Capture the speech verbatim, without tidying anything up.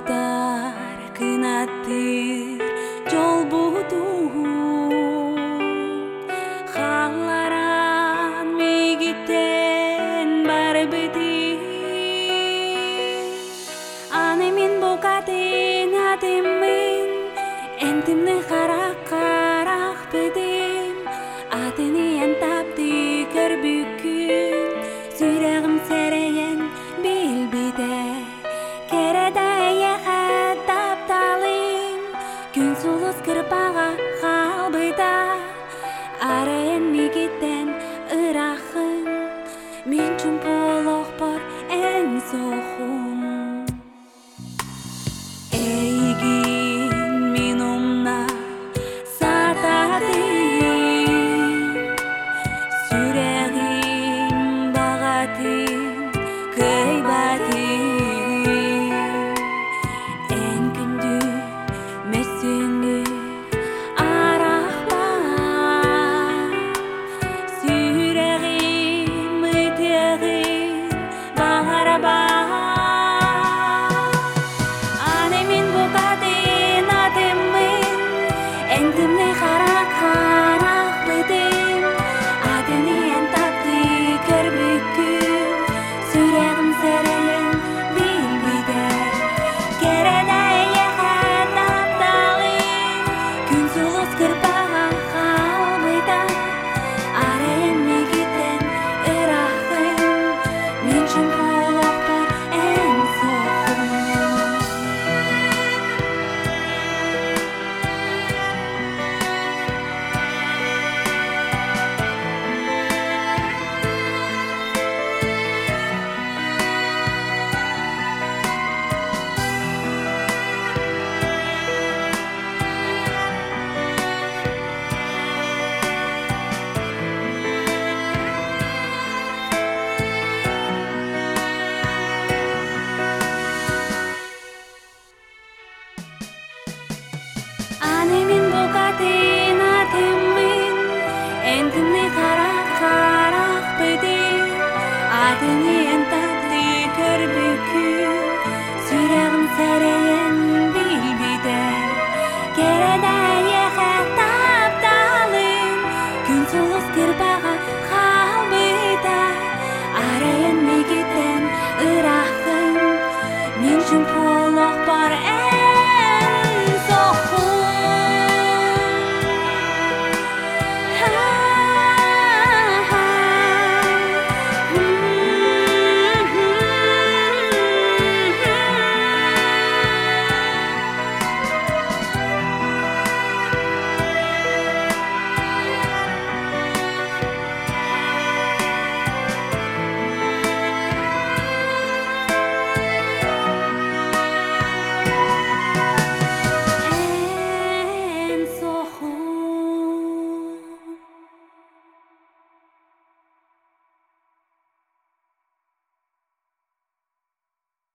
Бутар кынаттыр жол бутун халларан мегиттен бар бити аны мен бокатын атымын энтимни карак карак бедим атыны антапты көрбүккүн сүйрегим серейен билбиде күн сулус кырпага халбыта арайын мегиттен ырахын мен чумполох бар эн сохун эйгин минумна сататын сүрегим багатын кыйбатын Энтимни карак карак бедим атыны антапты көрбүккүн сүйрегим серейин билбиде кереде эхат тапталын күн сулус кырпага халбыта арайын мегиттен ырахын мен чумполох бар эн сохун Мен бокатын атымын энтимни карак карак бедим атыны антапты көрбүккүн сүйрегим серейин